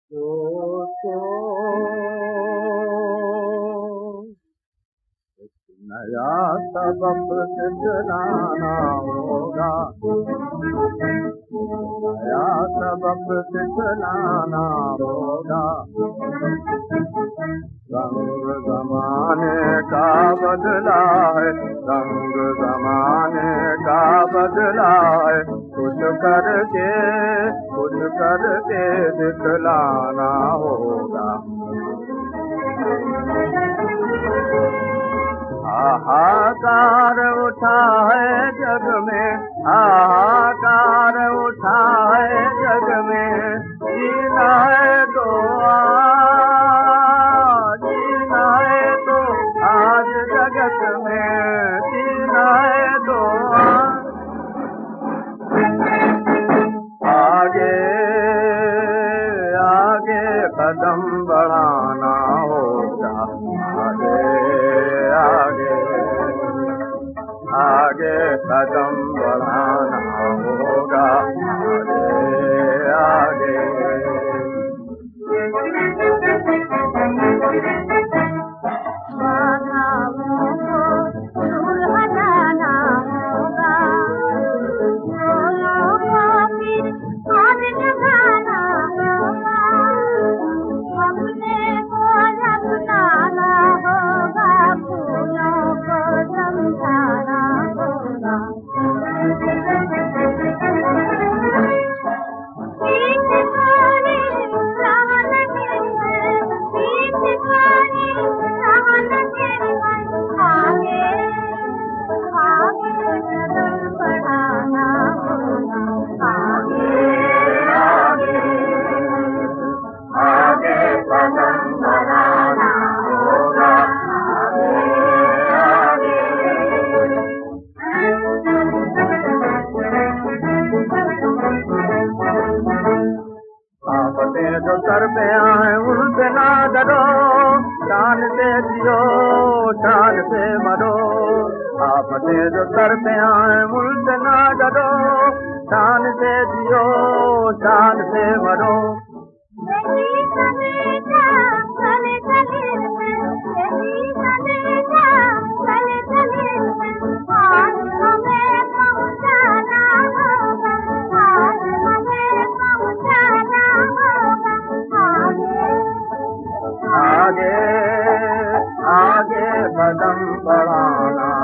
दोस्तों नया सबक सिखलाना होगा, नया सबक सिखलाना होगा। रंग जमाने का बदला है, रंग जमाने का बदला है, कुछ करके दिखलाना होगा। हाहाकार उठा है जग में, हाहाकार उठा है जग में, जीना है तो आज जगत में, जीना है तो आगे आगे कदम बढ़ाना होगा, आगे कदम बढ़ाना होगा, आगे बाधाओं को सुलझाना होगा, फूलों को फिर हाथ लगाना होगा, अपने को अपनाना होगा, फूलों को समझाना होगा। जो सर पे आए उनसे ना डरो, शान से जियो शान से मरो। आफतें जो सर पे आए उनसे ना डरो, शान से जियो शान से मरो। आगे कदम बढ़ाना